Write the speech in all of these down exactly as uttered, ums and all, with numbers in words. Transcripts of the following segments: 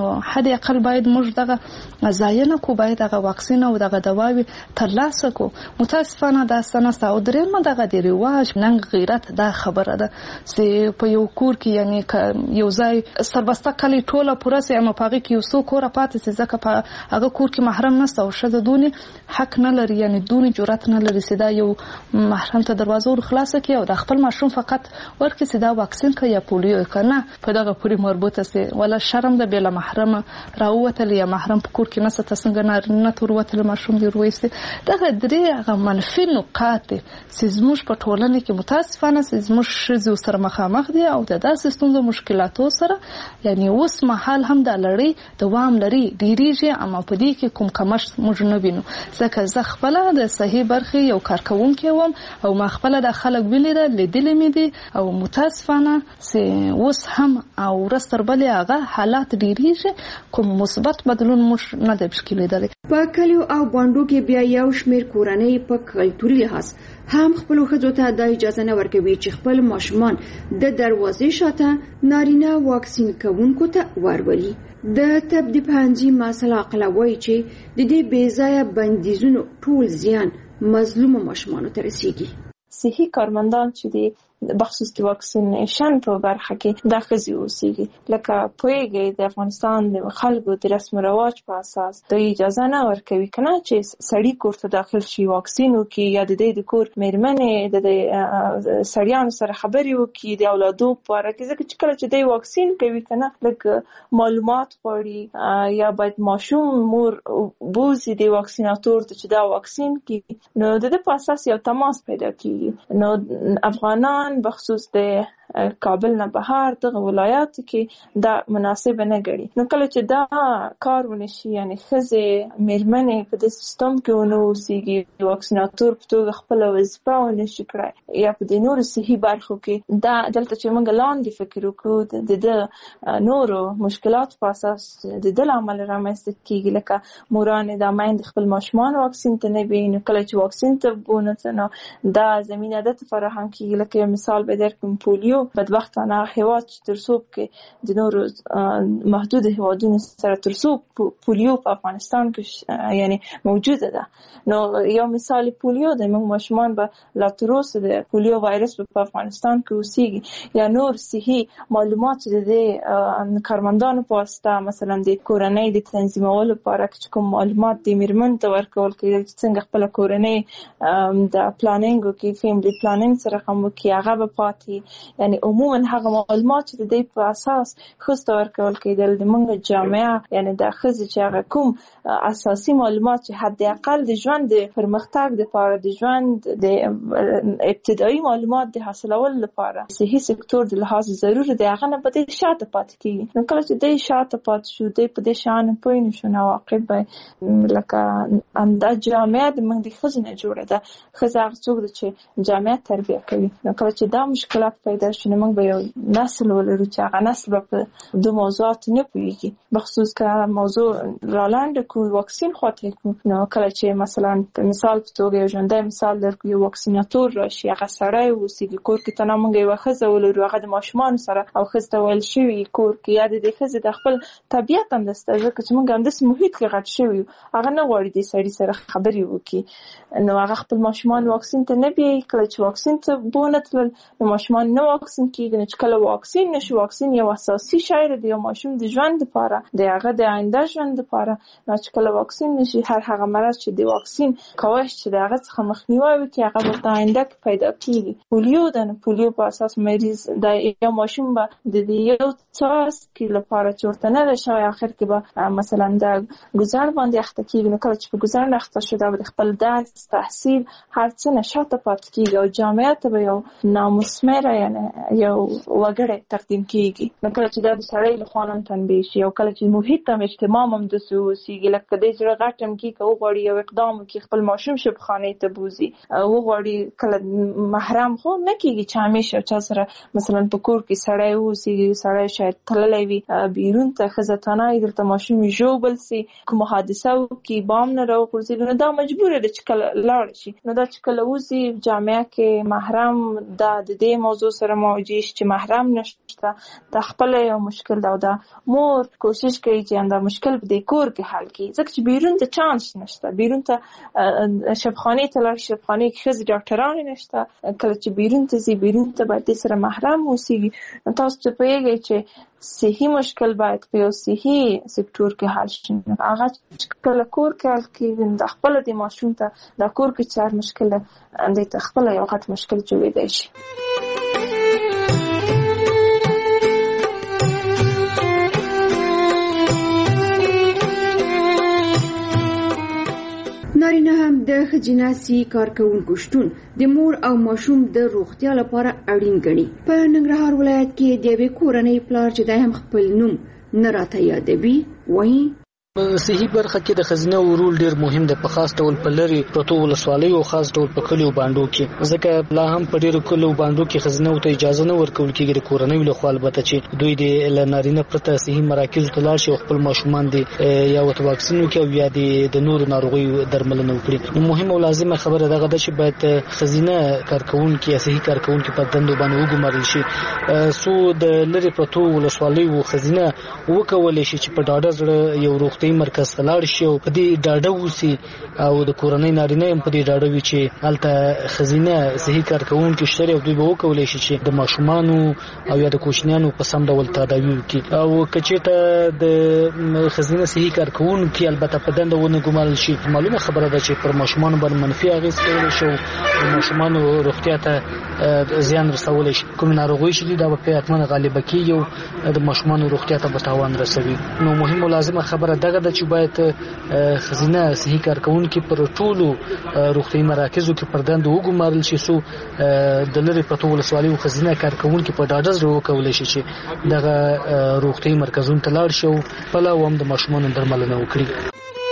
حد اقل باید موږ دغه ځایونه کو باید دغه واکسین او دغه دواوی ترلاسه کو. متاسفانه دا ستنه او درېمه دغه د رواج نن غیرت دا خبره ده چې په یو کور کې یعنی یو ځای سربسته کلی ټوله پوره سي اما پاږي کې یو څو کور پاتې سي ځکه په هغه کور کې محرم نشته او شته دونی حق نه لري یعنی دونی جرأت نه لري چې دا یو محرم ته دروازه ور خلاصه کړي او د خپل ماشوم فقط ورکړي چې دا واکسین کوي یا پولیو کنه په دغه پوری مربوطه سي ولا شرم ده بلا محرم راوته یا محرم په کور کې نه ست څنګه نه تور وته ماشوم دی ورويسته دغه درې هغه منفي نقاط چې زموږ په ټولنه کې متاسفانه زموږ شذو سره مخامخ دي او د داسې ستونزو مشکلاتو سره یعنی اوس مهال هم د لړۍ دوام لري ډیریږي اما په دې کې کوم کمش موږ نه وینو ځکه زه خپل د صحیح برخه یو کارکونکي وم او ما خپل د خلک ولیدل لیدلې مې دي او متاسفانه سه اوس هم او رستر بلې هغه حالات ډیریږي کوم مثبت بدلون موږ نه د مشکل لیدل. په کلیو او باندو کې بیا یو شمیر کورنۍ په کلتوري لحاظ هم خپل ښځو ته د اجازه نه ورکوي چې خپل ماشومان د دروازې شاته نارینه واکسین کوونکو ته ورولي. د طب د پوهنځي مسله عقلوي چې د دې بې ځایه بندیزونو ټول زیان مظلوم ماشومانو ته رسیږي. صحي کارمندان چې دي بخصوص د واکسینیشن په برخه کې د ښځې اوسېږي لکه پوهېږي د افغانستان د خلکو د رسم رواج په اساس د اجازه نه ورکوي کنه چې سړی کور ته داخل شي واکسین وکړي یا د دې د کور مېرمنې د سړیانو سره خبرې وکړي د اولادو په اړه کې ځکه چې کله چې دی واکسین کوي کنه لکه معلومات غواړي یا باید ماشوم مور بوزي د واکسیناتور ته چې دا واکسین کوي نو د دې په اساس یو تماس پیدا کیږي. نو افغانان بخصوص د کابل نه بهر دغه ولایاتو کې دا مناسب نه ګڼي. نو کله چې دا کار ونشي یعنی ښځې مېرمنې په دې سیستم کې ونه اوسېږي واکسیناتور په توګه خپله وظیفه ونشي کړی یا په دې نورو صحي برخو کې دا دلته چې موږ لاندې فکر وکړو د ده نورو مشکلاتو په اساس د ده له امله رامنځته کېږي لکه مورانې دا میندې خپل ماشومان واکسین ته نه وي نو کله چې واکسین ته بونه نو دا زمینه ده ته فراهم کېږي. لکه یو مثال به درکړم پولیو بدبختانه هیواد چې ترڅو کې د نورو محدود هیوادونو سره ترڅو پولیو په افغانستان کې یعنی موجوده ده نو یو مثال پولیو د موږ ماشومان به لا تر اوسه د پولیو وایرس په افغانستان کې اوسېږي یا نور صحي معلومات د کارمندانو په واسطه مثلا د کورنۍ د تنظیمولو لپاره چې کوم معلومات د مېرمنې ته ورکول کېږي چې څنګه خپله کورنۍ د پلانینګ وکړي فیملی پلانینګ سره هم وکړي هغه به پاتې یعنی عموما هغه معلومات چې د دې په اساس ښځو ته ورکول کېدل د موږ جامعه یعنی د ښځې چې هغه کوم اساسي معلومات چې حد اقل د ژوند د پرمختګ لپاره د ژوند د ابتدایي معلومات د حاصلولو لپاره صحي سکتور د لحاظ ضروري دی هغه نه په دې شاته پاتې کېږي. نو کله چې دې شاته پاتې شو دې په دې شان پوه نه شو نو عواقب به لکه همدا جامعه د موږ د ښځو نه جوړه ده. ښځه هغه څوک ده چې جامعه تربیه کوي. نو کله چې دا مشکلات پیدا شي نو موږ به یو نسل ولرو چې هغه نسل به په دو موضوعات نه پوهېږي بخصوص که موضوع رالاند کو واکسین خاطر کو نو کله چې مثلا مثال په توګه یو ژوندی مثال درکو یو واکسیناتور راشي هغه سړی اوسېږي کور کې ته نه موږ یوه ښځه ولرو هغه د ماشومانو سره او ښځې ته ویل شوي کور کې یا د دې ښځې د خپل طبیعت همداسې ده ځکه چې موږ همداسې محیط کې غټ شوي یو هغه نه غواړي دې سړي سره خبرې وکړي نو هغه خپل ماشومان واکسین ته نه بیایي. کله چې واکسین ته بونه تلل نو ماشومان نه واکسین کېږي نو چې کله واکسین نشي واکسین یو اساسي شی دی د یو ماشوم د ژوند لپاره د هغه د آینده ژوند لپاره نو چې کله واکسین نشي هر هغه مرض چې د واکسین کوښښ چې د هغه څخه مخنیوي وکړي هغه ورته آینده کې پیدا کېږي. پولیو د پولیو په اساس مریض د یو ماشوم به د یو څاڅکي لپاره چې ورته نه ده شوی اخر کې به مثلا د ګزار باندې اخته کېږي نو کله چې په ګزار نه اخته شو دا به خپل درس تحصیل هر څه نه شاته پاتې کېږي او جامعه ته به یو نامثمره یعنی یو وګړی تقدیم کېږي. نو کله چې دا د سړی له خوا هم تنبیه شي او کله چې محیط هم اجتماع هم داسې اوسېږي لکه د دې زړه غټ هم کېږي که وغواړي یو اقدام وکړي خپل ماشوم شبخانې ته بوځي وغواړي کله محرم خو نه کېږي چې همیشه چا سره مثلا په کور کې سړی اوسېږي سړی شاید تللی وي بیرون ته ښځه تنهایي دلته ماشوم یې ژوبل سي کومه حادثه وکړي بام نه راوغورځېږي نو دا مجبوره ده چې کله لاړه شي نو دا چې کله وځي جامعه کې محرم دا د دې موضوع سره مواجه شي چې محرم نشته، دا خپل یو مشکل ده او دا مور کوشش کوي چې دا مشکل په دې کور کې حل کړي، ځکه چې بیرون ته چانس نشته، بیرون ته شفاخانه ته لاړ، شفاخانه کې ښځې ډاکټران نشته، کله چې بیرون ته ځي بیرون ته باید دې سره محرم اوسېږي. تاسو ته پوهېږئ چې صحي مشکل باید په یو صحي سکتور کې حل شي، هغه چې کله کور کې حل کېږي د خپله د ماشوم ته د کور کې چې هر مشکل ده دې ته خپله یو غټ مشکل جوړېدی شي. نارینه هم د ښځینه صحي کارکوونکو شتون د مور او ماشوم د روغتیا لپاره اړین ګڼي. په ننګرهار ولایت کې د یوې کورنۍ پلار چې دی هم خپل نوم نه راته یادوي وایي صحي برخه کې د ښځینه رول ډیر مهم دی، په خاص ډول په لري پرتو ولسوالیو او خاص ډول په کلیو باندو کې، ځکه لا هم په ډیرو کلیو باندو کې ښځینه ته اجازه نه ورکول کېږي د کورنۍ له خوا، البته چې دوی د نارینه پرته صحي مراکزو ته لاړ شي او خپل ماشومان دي یا ورته واکسین وکړي او یا د نورو ناروغیو درملنه وکړي. نو مهمه او لازمه خبره دغه ده چې باید ښځینه کارکوونکي یا صحي کارکوونکي په دندو باندې وګمارل شي، څو د لري پرتو ولسوالیو ښځینه وکولی شي چې په ډاډه زړه یو روغتیايي مرکز ته لاړ شي او په دې ډاډه اوسي او د کورنۍ نارینه هم په دې ډاډه وي چې هلته ښځینه صحي کارکوونکي شته او دوی به وکولی شي چې د ماشومانو او یا د کوچنیانو په سم ډول تداوي وکړي. او که چېرته د ښځینه صحي کارکوونکي البته په دنده ونه ګمارل شي، معلومه خبره ده چې پر ماشومانو باندې منفي اغېز کولی شي او د ماشومانو روغتیا ته زیان رسولی شي. کومې ناروغۍ چې دي دا به پرې حتما غالبه کېږي او د ماشومانو روغتیا ته به تاوان رسوي. نو مهم او لازمه خبره دغه ده چې باید ښځینه صحي کارکوونکي پر ټولو روغتیايي مراکزو کې پر دندو وګمارل شي، څو د لرې پرتو ولسوالیو ښځینه کارکوونکي په ډاډه زړه وکولی شي چې دغه روغتیايي مرکزونو ته لاړ شي او خپله هم د ماشومانو درملنه وکړي.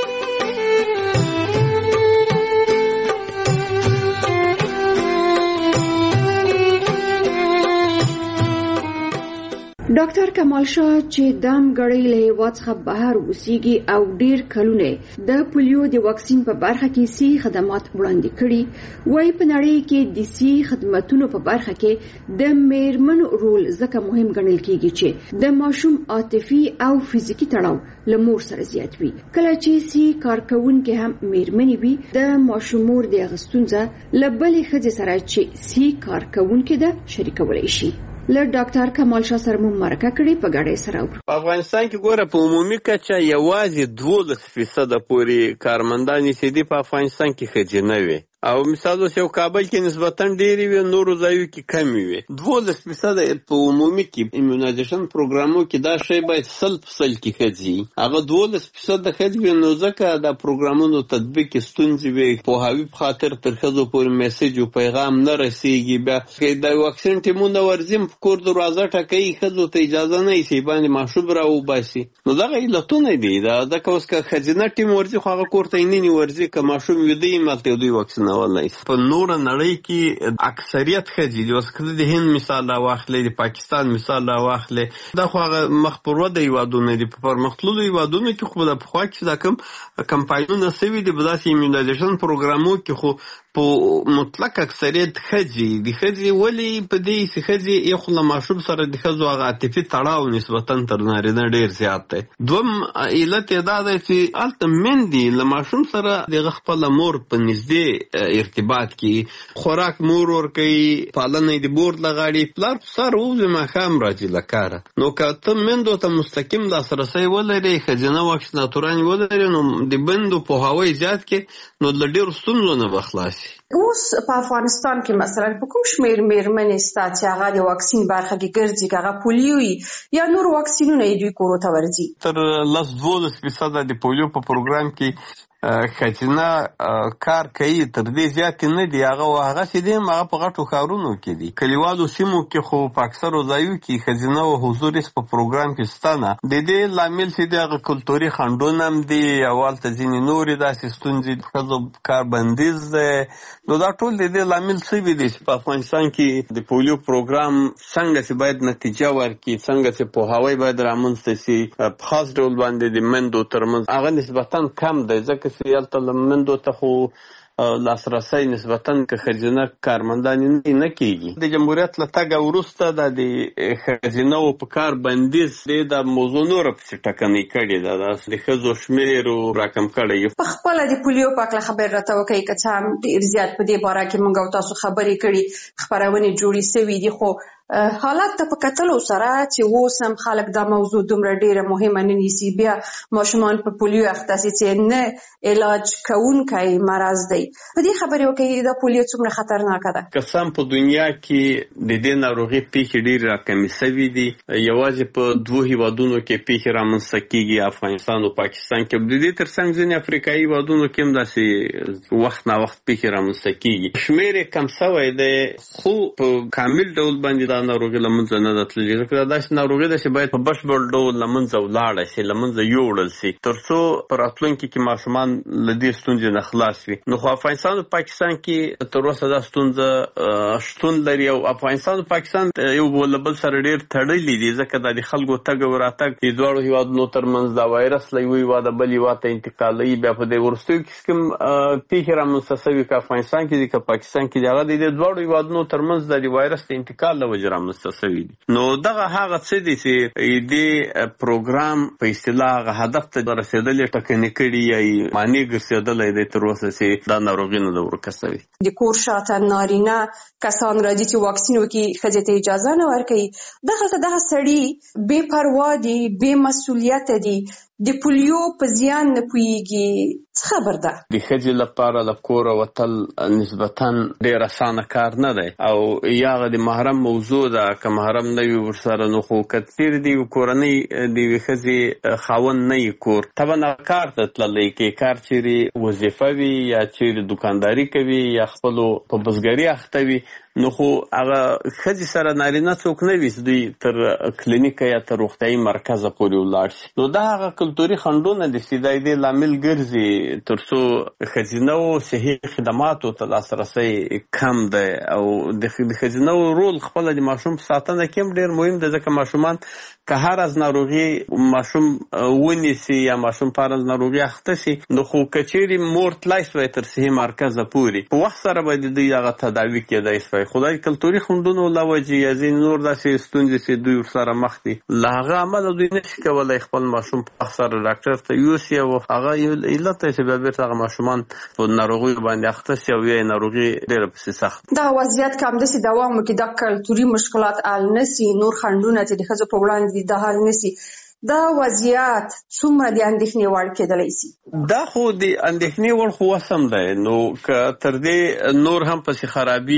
ډاکټر کمال شاه چې دام غړی له هیواد څخه بهر اوسېږي او ډیر کلونه د پولیو د واکسین په برخه کې سي خدمات وړاندې کړي، وایي په نړۍ کې د سي خدماتونو په برخه کې د میرمنو رول ځکه مهم ګڼل کېږي چې د ماشوم عاطفي او فزیکی تړاو له مور سره زیات وي. کله چې سي کارکوونکي هم میرمنې وي د ماشوم مور د غستونځه له بلې ښځې سره چې سي کارکوونکي ده شریکولی شي. له ډاکټر کمال شاه سره مو مرکه کړې په ګډه سره. په افغانستان کې ګوره په عمومي کچه یوازې دولس فیصده پورې کارمندان چې دي په افغانستان کې ښځینه وي او مثال اوس یو کابل کې نسبتاً ډېرې وي، نورو ځایو کې کمې وي. دولس فیصده په عمومي کې ایمونایزیشن پروګرامو کې دا شی باید سل په سل کې ښځې هغه دولس فیصده ښځې وي، نو ځکه د پروګرامونو تطبیق کې ستونزې وي، پوهاوي په خاطر تر ښځو پورې میسج او پیغام نه رسېږي. بیا که د واکسین ټیمونه ورځي په کور دروازه ټکوي، ښځو ته اجازه نه وي چې باندې ماشوم راوباسي. نو دغه علتونه دي، دا ځکه اوس که ښځینه ټیم ورځي خو هغه کور ته یې نه ورځي، که ماشوم ویده یي هلته دوی واکسینولی. په نوره نړۍ کې اکثریت ښځې دي. اوس که د هند مثال راواخلې، د پاکستان مثال راواخلې، دا خو هغه مخ پر وده هېوادونه دي. په پرمختللو هېوادونو کې خو د پخوا کې دا کوم کمپاینونه سوي دي، په داسې ایمونایزیشن پروګرامو کې خو په مطلق اکثریت ښځې دي. ښځې ولې په دې چې ښځې یو خو له ماشوم سره د ښځو هغه عاطفي تړاو نسبتاً تر نارینه ډېر زیات دی. دوم علت یې دا دی چې هلته میندې له ماشوم سره د خپله مور په نږدې ارتباط کې خوراک مور ورکوي، پالنه یې د مور له غاړې، پلار په سهار ووځي ماښام راځي له کاره. نو که ته میندو ته مستقیم لاسرسی ولرې، ښځینه واکسیناتورانې ولرې، نو د میندو پوهاوی زیات کړې، نو له ډېرو ستونزو نه به خلاص. اوس په افغانستان کې مثلا په کوم شمېر میرمنې سته چې هغه د واکسین برخه کې ګرځي، که هغه پولیو وي یا نور واکسینونه یې دوی کورو ته ورځي؟ تر لس دولس فیصده د پولیو په پروګرام کې ښځینه کار کوي، تر دې زیاتې نه دي. هغه هغسې دي هم هغه په غټو ښارونو کې دي. کلیوالو سیمو کې خو په اکثرو ځایو کې ښځینه و حضور هېڅ په پروګرام کې شته نه. د دې لامل چې دی هغه کلتوري خنډونه هم دي او هلته ځینې نورې داسې ستونزې، د ښځو کار بندیز دی. نو دا ټول د دې لامل شوي دي چې په افغانستان کې د پولیو پروګرام څنګه چې باید نتیجه ورکړي، څنګه چې پوهاوی باید رامنځته شي، په خاص ډول باندې د میندو ترمنځ هغه نسبتاً کم دی، ځکه چې هلته له میندو ته خو لاسرسی نسبتا که ښځینه کارمندان نه کیږي. د جمهوریت له تګه وروسته د ښځینهو په کار بندیز د موضوع نوره پسې ټکنۍ کړې ده، د ښځو شمېر راکم کړی. په خپله د پولیو په هکله خبرې راته وکړئ، که څه هم ډېر زیات په دې باره کې موږ او تاسو خبرې کړي، خپرونې جوړې سوي دي، خو حالت ته په کتلو سره چې اوس هم خلک دا موضوع دومره ډېره مهمه نه نیسي، بیا ماشومان په پولیو اخته سي چې نه علاج کوونکی مرض دی. په دې خبرې وکړئ دا پولیو څومره خطرناکه ده. که څه هم په دنیا کې د دې ناروغۍ پیښې ډېرې راکمې سوي دي، یوازې په دوو هیوادونو کې پیښې رامنځته کېږي، افغانستان او پاکستان کې. د دې ترڅنګ ځینې افریقایي هیوادونو کې هم داسې وخت نا وخت پیښې رامنځته کېږي. شمېر یې کم سوی دی، خو په کامل ډول باندې ناروغي لمنځه نه ده تللې، ځکه دا داسې ناروغي ده چې باید په بشپړ ډول لمنځه ولاړه شي، لمنځه یوړل شي، تر څو په راتلونکي کې ماشومان له دې ستونزې نه خلاص وي. نو خو افغانستان او پاکستان کې تر اوسه دا ستونزه شتون لري، او افغانستان او پاکستان یو له بل سره ډېر تړلي دي، ځکه دا د خلکو تګ او راتګ د دواړو هیوادونو ترمنځ دا وایرس له یوه هیواده بل هیواد ته انتقالوي. بیا په دې وروستیو کې کوم پیښې رامنځته سوي که افغانستان کې دي که پاکستان کې دي، هغه د دې دواړو هیوادونو ترمنځ د وایرس د انتقال له وجې رامنځته سوي دي. نو دغه هغه څه دي چې دې پروګرام په اصطلاح هغه هدف ته رسېدلې ټکنۍ کړي یا یې معنی ګرځېدلی دی تر اوسه چې دا ناروغي نه ده ورکه سوې. د کور شاته نارینه کسان راځي چې واکسین وکړي، ښځې ته اجازه نه ورکوي. دغلته دغه سړي بې پروا دي، بې مسؤلیته دي، د پولیو په زیان نه پوهېږي. څه خبر ده؟ د ښځې لپاره له کوره وتل نسبتا ډېر اسانه کار نه دی، او یا هغه د محرم موضوع ده، که محرم نه وي ورسره. نو خو که چېرې د یوې کورنۍ د یوې ښځې خاوند نه وي کور، طبعا کار ته تللی، کې کار چېرې وظیفه وي یا چېرې دوکانداري کوي یا خپلو په بزګري اخته وي، نو خو هغه ښځې سره نارینه څوک نه وي چې دوی تر کلینیکه یا تر روغتیایي مرکزه پورې ولاړ شي. نو دا هغه کلتوري خنډونه دي چې دا یې د لامل ګرځي تر څو ښځینهو صحي خدماتو ته لاسرسی کم دی. او د ښځینهو رول خپله د ماشوم په ساتنه کې هم ډېر مهم دی، ځکه ماشومان که هر از ناروغي ماشوم ونیسي یا ماشوم په هر از ناروغي اخته شي، نو خو که چېرې مور تلای سوی تر صحي مرکزه پورې، په وخت سره به د دوی هغه تداوي کېدای سوی. خو دا کلتوري خنډونو له وجې یا ځینې نور داسې ستونزې چې دوی ورسره مخ دي، له هغه امله دوی نشي کولی خپل ماشوم په وخت سره ډاکټر ته یوسي، او هغه یو علت دی چې بیا بېرته هغه ماشومان په ناروغیو باندې اخته شي او یا یې ناروغي ډېره پسې سخت. دا وضعیت که همداسې دوام وکړي، دا کلتوري مشکلات حل نه سي، نور خنډونه چې د ښځو په وړاندې دي دا حل نه سي، دا وضعیت څومره د اندېښنې وړ کېدلی سي؟ دا خو د اندېښنې وړ خو اوس هم دی. نو که تر دې نور هم پسې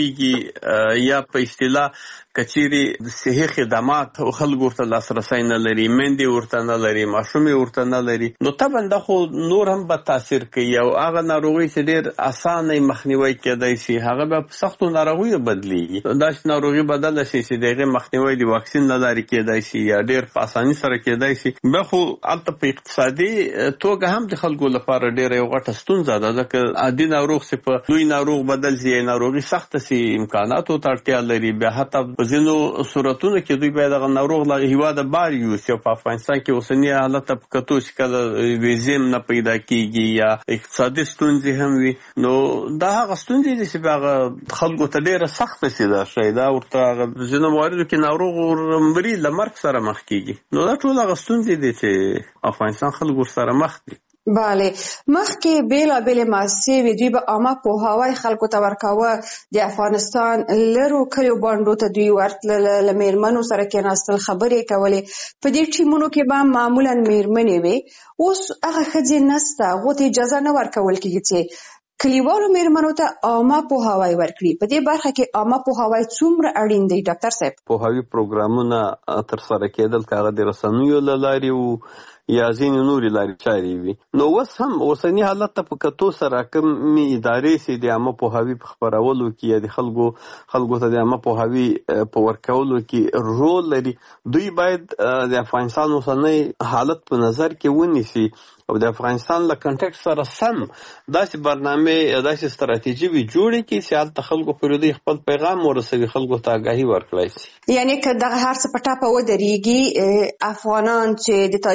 خرابېږي یا په اصطلاح که چېرې د صحي خدمات خلکو ورته لاسرسی نه لري، میندې ورته نه لري، ماشوم یې ورته نه لري، نو طبعا دا خو نور هم به تاثیر کوي. او هغه ناروغۍ چې ډېر اسانه مخنیوی کېدای شي، هغه به په سختو ناروغیو بدلېږي. داسې ناروغي بدله شي چې د هغې مخنیوی د واکسین له لارې کېدای شي یا ډېر په اساني سره کېدای شي. بیا خو هلته په اقتصادي توګه هم د خلکو لپاره ډېره یو غټه ستونزه ده، ځکه عادي ناروغ چې په لوی ناروغ بدل شي، ناروغي سخته شي، امکاناتو ته اړتیا لري. بیا حتی په ځینو صورتونو کې دوی باید هغه ناروغ له هیواده بار یوسي، او په افغانستان کې اوسني حالت ته په کتو چې کله ویزې هم نه پیدا کېږي یا اقتصادي ستونزې هم وي، نو دا هغه ستونزې دي چې بیا هغه خلکو ته ډېره سخته شي. دا شی دا ورته هغه ځینو مواردو کې ناروغ ورمري له مرګ سره مخ کېږي. نو دا ټول هغه ستونزې دي چې افغانستان خلک ورسره مخ دي. بله، مخکې بېلابېلې مؤسسې وې، دوی به عامه پوهاوی خلکو ته ورکاوه. د افغانستان لرو کلیو بانډو ته دوی ورتلل، له مېرمنو سره کېناستل، خبرې کولې. په دې ټیمونو کې به معمولا مېرمنې وې. اوس هغه ښځې نسته، هغو ته اجازه نه ورکول کېږي چې کلیوالو مېرمنو ته عامه پوهاوی ورکړي. په دې برخه کې عامه پوهاوی څومره اړین دی ډاکټر صاحب؟ پوهاوي پروګرامونه ترسره کېدل، که هغه د رسنیو له لارې وو یا ځینې نورې لارې چارې وي. نو اوس هم اوسني حالت ته په کتو سره کومې ادارې چې د عامه پوهاوي په خپرولو کې یا د خلکو خلکو ته د عامه پوهاوي په ورکولو کې رول لري، دوی باید د افغانستان اوسنی حالت په نظر کې ونیسي او د افغانستان له کنټکس سره سم داسې برنامه یا داسې ستراتیژي وي جوړې کړي چې هلته خلکو پورې دوی خپل پیغام ورسوي، خلکو ته آګاهي ورکړی شي. یعنې که دغه هر څه په ټاپه ودرېږي، افغانان چې د تاریخ په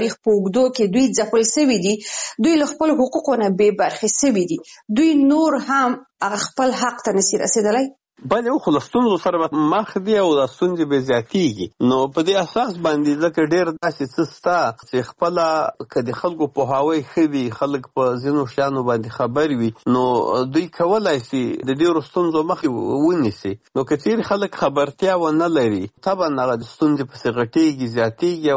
اوږدو کې دوی ځپل سوي دي، دوی له خپل حقوقو نه بې برخې سوي دي، دوی نور هم هغه خپل حق ته نشي رسېدلی؟ بله خو له ستونزو سره به مخ دي او دا ستونزې به زیاتېږي. نو په دې اساس باندې ځکه ډېر داسې څه شته چې خپله که د خلکو پوهاوی ښه وي، خلک په ځینو شیانو باندې خبر وي، نو دوی کولی شي د ډېرو ستونزو مخې ونیسي. نو که چیرې خلک خبرتیا ونه لري، طبعا هغه د ستونزې پسې غټېږي، زیاتېږي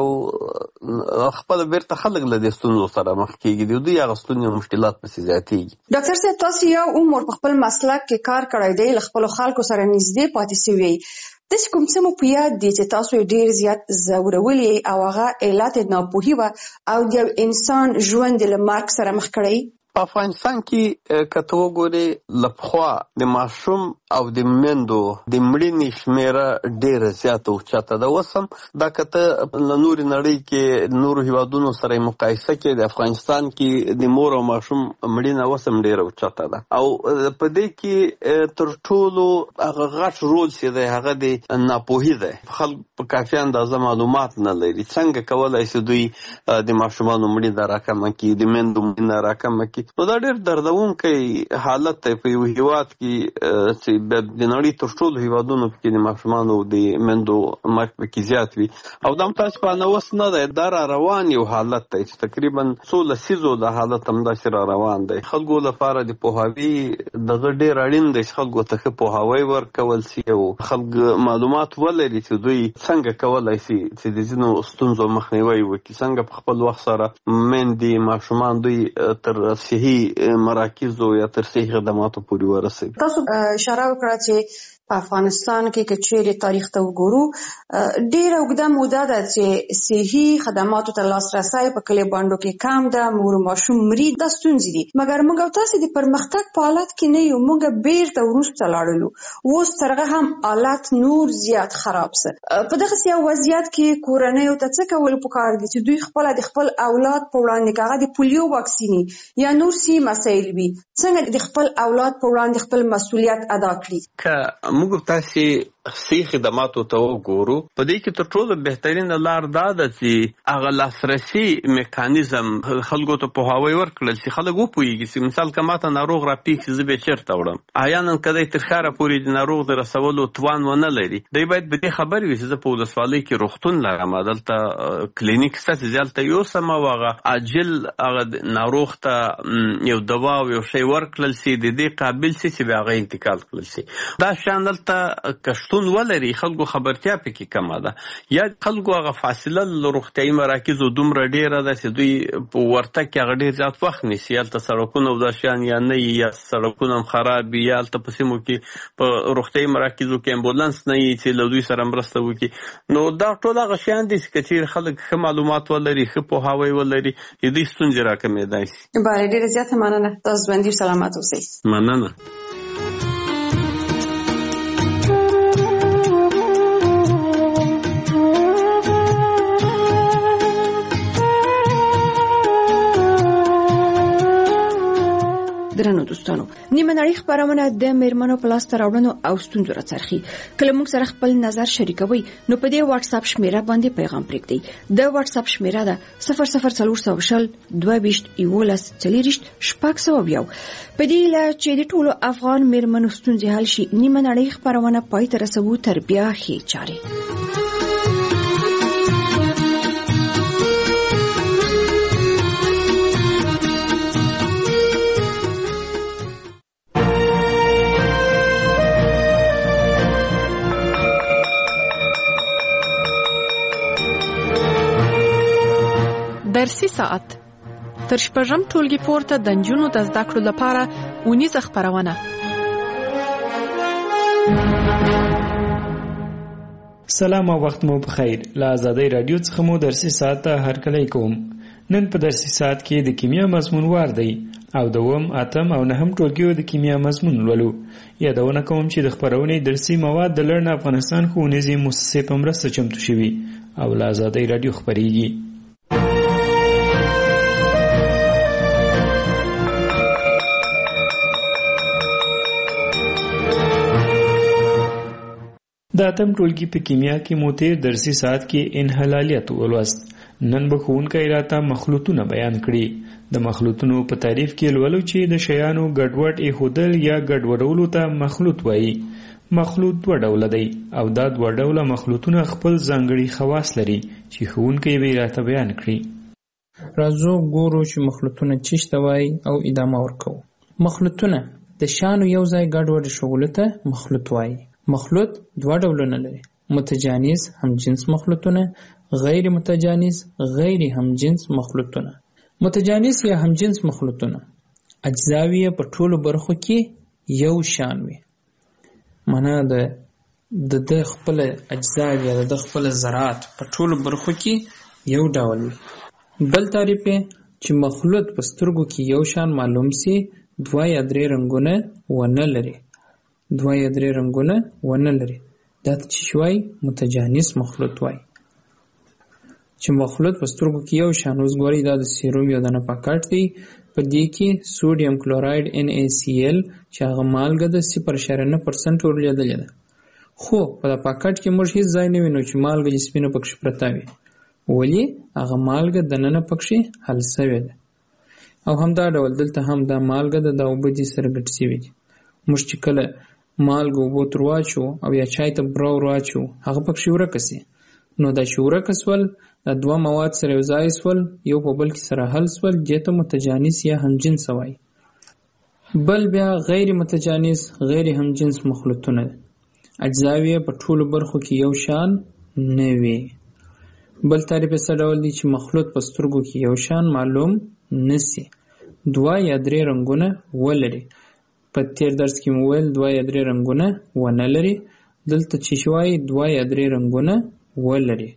او خپله بېرته خلک له دې ستونزو سره مخ کېږي، د دوی هغه ستونزې او مشکلات پسې زیاتېږي. ډاکټر صاحب، تاسو یو عمر په خپل مسلک کې کار کړی دی، له خپلو خلکو سره نږدې پاتې سوي. داسې کوم څه مو په یاد دي چې تاسو یې ډېر زیات ځورولي او هغه علت یې ناپوهي وه او د یو انسان ژوند یې له مرګ سره مخ کړی؟ په افغانستان کې که ته وګورې، له پخوا د ماشوم او د میندو د مړینې شمېره ډېره زیاته اوچته ده. اوس هم دا که ته له نورې نړۍ کې نورو هېوادونو سره یې مقایسه کې، د افغانستان کې د مور او ماشوم مړینه اوس هم ډېره اوچته ده. او په دې کې تر ټولو هغه غټ رول چې دی هغه د ناپوهي دی. خلک په کافي اندازه معلومات نه لري. څنګه کولی شي دوی د ماشومانو مړینه راکمه کړي، د میندو مړینه راکمه کړي؟ نو دا ډېر دردونکی حالت دی په یو هېواد کې چې د نړۍ تر ټولو هېوادونو کې د ماشومانو د میندو مرګ پکې زیات وي. او دا هم تاسو په اوس نه دی، دا را روان یو حالت دی چې تقریبا څو لسیزو دا حالت همداسې را روان دی. خلکو لپاره د پوهاوي دغه ډېر اړین دی چې خلکو ته ښه پوهاوی ورکول شي او خلک معلومات ولري چې دوی څنګه کولی شي چې د ځینو ستونزو مخنیوی وکړي، څنګه په خپل وخت سره میندې ماشومان دوی تر صحي مراکزو یا تر صحي خدماتو پورې ورسوي. تاسو اشاره وکړه چې په افغانستان کې که چیرې تاریخ ته وګورو، ډېره اوږده موده ده چې صحي خدماتو ته لاسرسی په کلیو بانډو کې کم ده، مور او ماشوم مري، دا ستونزې دي. مګر موږ او تاسې د پرمختګ په حالت کې نه یو، موږ بیرته وروسته لاړلو. اوس تر هغه هم حالت نور زیات خراب سه. په دغسې یو وضعیت کې کورنیو ته څه کول پکار دي چې دوی خپله د خپل اولاد په وړاندې که هغه د پولیو واکسینې یا نور سي مسایل وي، څنګه د خپل اولاد په وړاندې خپل مسؤلیت ادا کړي؟ که موږ تاسې صحي خدماتو ته وګورو، په دې کې تر ټولو بهترینه لار دا ده چې هغه لاسرسي میکانیزم خلکو ته پوهاوی ورکړل چې خلک وپوهېږي چې مثال که ماته ناروغ راپېښ شي زه به یې چېرته وړم. احیانا که دی تر ښاره پورې د ناروغ د رسولو توان ونه لري، دی باید په دې خبر وي چې زه په ولسوالۍ کې روغتون لرم، دلته کلینیک شته چې هلته یوسم او هغه عاجل هغه ناروغ ته یو دوا او یو شی ورکړل شي، د دې قابل شي چې به هغه انتقال کړل شي. دا شیان دلته که ولري، خلکو خبرتیا پکې کمه ده، یا خلکو هغه فاصله له روغتیایي مراکزو دومره ډېره ده چې دوی په ورتګ کې هغه ډېر زیات وخت نیسي. هلته سړکونه او دا شیان یا نه وي یا سړکونه هم خراب وي، یا هلته په سیمو کې په روغتیایي مراکزو کې امبولانس نه وي چې له دوی سره مرسته وکړي. نو دا ټول هغه شیان دي چې که چېرې خلک ښه معلومات ولري، ښه پوهاوی ولري، د دوی ستونزې راکمېدای شي. بله، ډېره زیاته مننه. تاسو ژوندي او سلامت اوسئ. مننه. درنو دوستانو، نیمه نړۍ خپرونه د میرمنو په لاسته راوړنو او ستونزو راڅرخي. کله موږ سره خپل نظر شریکوي نو په دې واتس اپ شمیره باندې پیغام پرېږدئ. د واتس اپ شمیره ده صفر صفر څلور سوه شل دوه ویشت یولس څلېرویشت شپږ سوه یو. په دې هیله چې د ټولو افغان میرمنو ستونزې حل شي، نیمه نړۍ خپرونه پای ته رسوو تر بیا ښې چارې. درسي ساعت تر شپږم ټولګي پورته د نجونو د زده کړو لپاره اونیزه خپرونه. سلام او وخت مو بخیر. له آزادۍ رادیو څخه مو درسي ساعت ته هرکلی کوم. نن په درسي ساعت کې د کیمیا مضمون وار دی او دوم، اتم او نهم ټولګیو د کیمیا مضمون لولو. یادونه کوم چې د خپرونې درسي مواد د لرن افغانستان ښوونیزې مؤسسې په مرسته چمتو شوي او له آزادۍ رادیو خپریږي. د اتم ټولګي په کیمیا کې مو تیر درسي ساعت کې انحلالیت ولوست. نن به ښوونکی راته مخلوطونه بیان کړي. د مخلوطونو په تعریف کې لولو چې د شیانو ګډوډ ایښودل یا ګډوډولو ته مخلوط وایي. مخلوط دوه ډوله دی او دا دوه ډوله مخلوطونه خپل ځانګړي خواص لري چې ښوونکی به راته بیان کړي. راځو ګورو چې مخلوطونه څه ته وایي او ادامه ورکوو. مخلوطونه د شیانو یو ځای ګډوډ ایښودلو ته مخلوط وایي. مخلوط دوه ډولونه لري: متجانس همجنس مخلوطونه، غیر متجانس غیر همجنس مخلوطونه. متجانس یا همجنس مخلوطونه اجزاوی په ټولو برخو کې یو شان وي، معنا د د خپل اجزاوی یا د خپل ذرات په ټولو برخو کې یو ډول وي. بل تعریف چې مخلوط په سترګو کې یو شان معلوم سي دوه یا درې رنگونه ونه لري دوه یا درې رنگونه ونه لري دا چې شوي متجانس مخلوط وای. چې مخلوط په سترګو کې یو شان اوس ګورئ دا د سیروم یو دانه پاکټ دی، په دې کې سوډیم کلوراید ان ای سی ال چې هغه مالګه د صفر اعشاریه نه پرسنټ ورلېدلې ده، خو په دا پاکټ کې موږ هیڅ ځای نه وینو چې مالګه جسمینه پکې پرته وي، ولی هغه مالګه دننه پکې حل شوې ده. او همدا ډول دلته هم دا مالګه د دا اوبه دي سره ګډ شوي دي. موږ چې کله مالګه اوبو ته ورواچو او یا چای ته بره ورواچو هغه پکې ورکه سي، نو دا چې ورکه سول دا دوه مواد سره یو ځای سول، یو په بل کې سره حل سول، دې ته متجانس یا همجنس وایي. بل بیا غیر متجانس غیر همجنس مخلوطونه اجزاوی په ټولو برخو کې یو شان نه وي. بل تعریف یې څه ډول دی چې مخلوط په سترګو کې یو شان معلوم نسی، دوه یا درې رنګونه ولري. په تیر درس کې مو ویل دوه یا درې رنګونه ونه لري، دلته چې شوای دوه یا درې رنګونه ولري.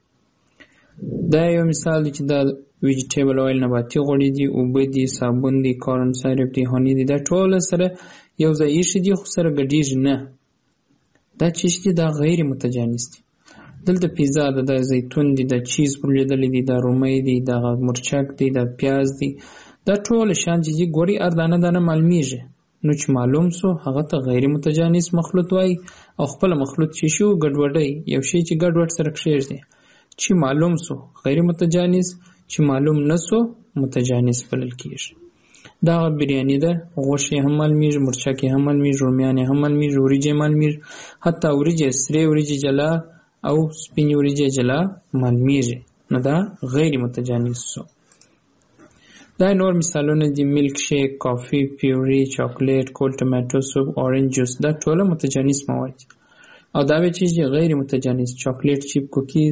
دا یو مثال دی چې دا ویجیټیبل اویل نباتي غوړي دي، اوبه دي، صابون دي، کارن سایرپ دي، هانی دي، دا ټول سره یو ځای ایښي دي خو سره ګډیږي نه. دا چې دي دا غیر متجانس دي. دلته پیزا ده، دا زیتون دي، دا چیز پرلیدلې دي، دا رومي دي، دا مرچک دي، دا پیاز دي، دا ټول شان چې ګوري ار دانه دانه معلومیږي. نو چې معلوم سو هغه ته غیر متجانس مخلوط وای. او خپل مخلوط چې شو ګډوډي یو شی چې ګډوډ سره کښېږي چې معلوم سو غیر متجانس، چې معلوم نسو متجانس بلل کېږي. دا بریانی ده، غوښې هم معلومیږي، مرچک هم معلومیږي، رومیان هم معلومیږي، وریجې معلومیږي، حتی وریجې سرې وریجې جلا او سپینې وریجې جلا معلومیږي. نو دا غیر متجانس سو. دا نور مثالونه دي: ملک شیک، کافی، پیوري، چاکلیټ، کول ټماټو سوپ، اورنج جوس، دا ټول متجانس مواد. او دا به چې غیر متجانس چاکلیټ چیپ کوکیز،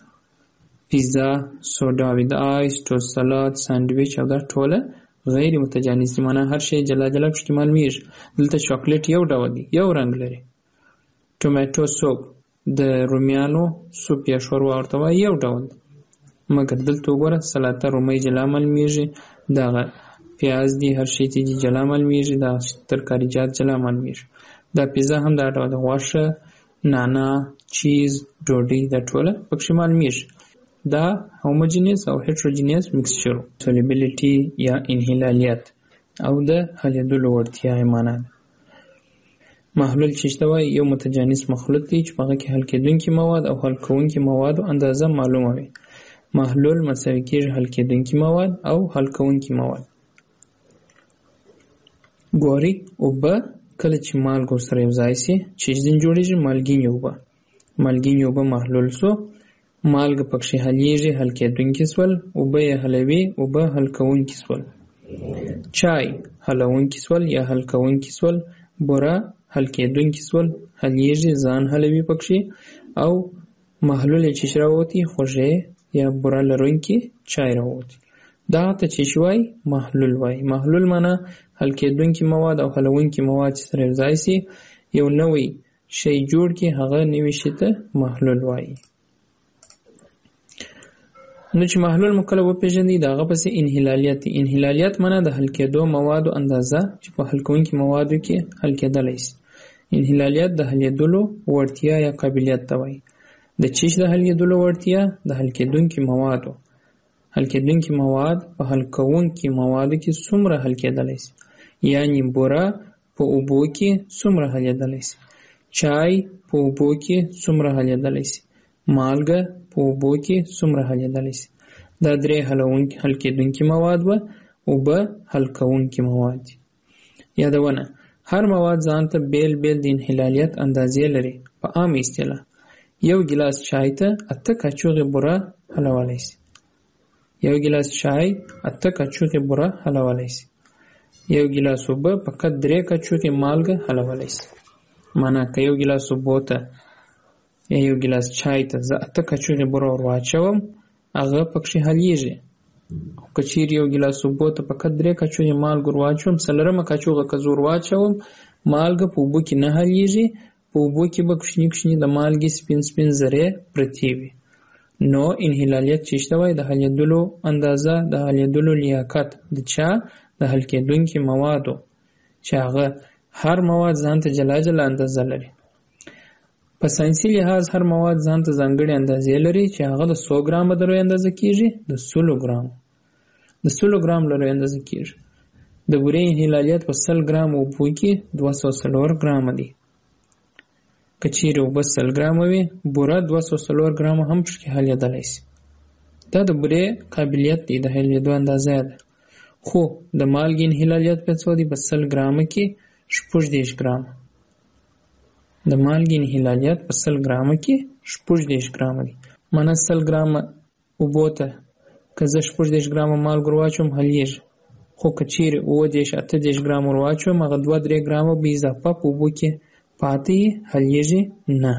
پیزا، سوډا وید آیس، ټوست سلاد، ساندویچ، او دا ټول غیر متجانس دي. معنا هر شی جلا جلا پکې معلومیږي. دلته چاکلیټ یو ډول دی، یو رنگ لري. ټماټو سوپ د رومیانو سوپ یا شوروا ورته وایي، یو ډول دی. مګر دلته وګوره سلاته رومي جلا معلومیږي، دا پیاز دي، هر شی چې جلا معلومیږي، دا ترکاریجات جلا معلومیږي. دا پیزا هم دا ډول غوښه، نانا، چیز، ډوډۍ، دا ټول پکې معلومیږي. دا هوموجینس او هیټروجینس مکسچر. سولیبیلیټي یا انحلالیت او د حلیدلو وړتیا یې معنا ده. محلول چې شته وایي یو متجانس مخلوط دی چې په هغه کې حل کېدونکي مواد او حل کوونکي موادو اندازه معلومه وي. محلول مساوي کېږي حل کېدونکي مواد او حل کوونکي مواد. ګوري اوبه کله چې مالګو سره یو ځای سي چې ځین جوړیږي مالګینې اوبه. مالګینې اوبه محلول سو، مالګه پکې حلیږي، حل کېدونکي سول، اوبه یې حلوي، اوبه حل کوونکي سول. چای حلونکي سول یا حل کوونکي سول، بوره حل کېدونکي سول، حلیږي، ځان حلوي پکې، او محلول چې راوتی خوږې یا بوره لرونکي چای راوتی. دا ته چې شوی محلول وای. محلول معنا حل کېدونکي مواد او حلونکي مواد چې سره ځای سي یو نوې شی جوړ کی، هغه نوې شی ته محلول وای. نو چې محلول مکله وپیژني دا هغه پسې انحلالیت. انحلالیت معنا د حل کېدو موادو اندازه چې په حل کوونکي موادو کې حل کېدلی شي. انحلالیت د حلیدلو وړتیا یا قابلیت ته وایي. د چیش د حل کېدلو وړتیا د حل کېدونکي موادو حل کېدونکي مواد په حل کوونکي موادو کې څومره حل کېدلی شي، یعنی بوره په اوبو کې څومره حلیدلی شي، چای په اوبو کې څومره حلیدلی شي، مالګه په اوبو کې څومره حلیدلی شي. دا درې حلونکي حل کېدونکي مواد وه، اوبه حل کوونکي مواد. یادونه: هر مواد ځان ته بیل بیل د انحلالیت اندازې لري. په عام اصطلاح یو ګیلاس چای ته اته کاچوغې بوره حلولی سي. یو ګیلاس چای اته کاچوغې بوره حلولی سي. یو ګیلاس اوبه فقط درې کاچوغې مالګه حلولی سي. معنا که یو ګیلاس اوبو ته یا یو ګیلاس چای ته زه اته کاچوغې بوره ور واچوم، هغه پکښې حلیږي. خو که چیرې یو ګیلاس اوبو ته فقط درې کاچوغې مالګه ور واچوم، څلورمه کاچوغه که زه ور واچوم، مالګه په اوبو کې نه حلیږي. په اوبو کې به کوچني کوچني د مالګې سپین سپین ذرې پرتې وي. نو انحلالیت چې شته وای د حلیدلو اندازه، د حلیدلو لیاقت د چا؟ د حل کېدونکي موادو، چې هغه هر مواد ځان ته جلا جلا اندازه لري. په ساینسي لحاظ هر مواد ځان ته ځانګړې اندازې لري چې هغه د څو ګرامه د روی اندازه کېږي؟ د سلو ګرامو. د سلو ګرام له روی اندازه کېږي. د بورې انحلالیت په سل ګرام اوبو کې دوه سوه څلور ګرامه دی. که چیرې اوبه سل ګرامه وي، بوره دوه سوه څلور ګرامه هم پکې حلیدلی شي. دا د بورې قابلیت دی، د حلیدو اندازه ده. خو د مالګې انحلالیت په څو دی؟ په سل ګرامه کې شپږ دېرش ګرامه. د مالګې انحلالیت په سل ګرامه کې شپږ دېرش ګرامه دی. معنا سل ګرامه اوبو ته که زه شپږ دېرش ګرامه مالګه ور واچوم حلیږي. خو که چیرې اووه دېرش اته دېرش ګرامه ور واچوم، هغه دوه درې ګرامه به اضافه په اوبو کې پاتې حلیږي نه.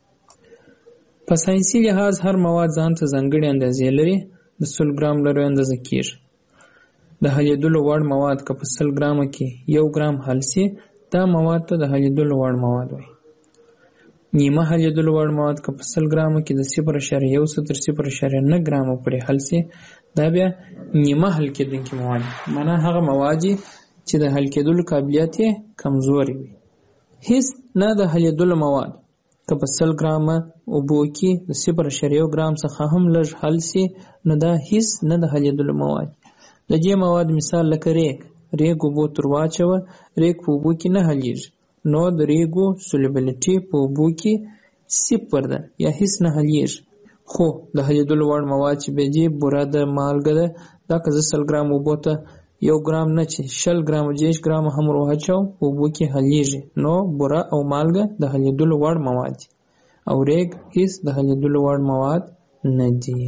په ساینسي لحاظ هر مواد ځان ته ځانګړې اندازې لري. د سل ګرام له روی اندازه کېږي. د حلیدلو وړ مواد که په سل ګرامه کې یو ګرام حل سي، دا مواد ته د حلیدلو وړ مواد وایي. نیمه حلیدلو وړ مواد که په سل ګرامه کې د صفر اعشاریه یو څخه تر صفر اعشاریه نه ګرامه پورې حل سي، دا بیا نیمه حل کېدونکي مواد. معنا هغه مواد چې د حل کېدلو قابلیت یې کمزوري وي. هیڅ نه د حلیدلو مواد که په سل ګرامه اوبو کې د صفر اعشاریه یو ګرام څخه هم لږ حل سي، نو دا هیڅ نه د حلیدلو مواد. د دې مواد مثال لکه ریګ. ریګ اوبو تر واچوه، ریګ په اوبو کې نه حلیږي. نو د ریګو سولیبیلیټي په اوبو کې صفر ده یا هیڅ نه حلیږي. خو د حلیدلو وړ مواد چې به دي، بوره ده، مالګه ده، دا که زه سل ګرام اوبو ته یو ګرام نه چې شل ګرامه دېرش ګرامه هم ور واچوم، په اوبو کې حلیږي. نو بوره او مالګه د حلیدلو وړ مواد دي، او ریګ هیڅ د حلیدلو وړ مواد نه دي.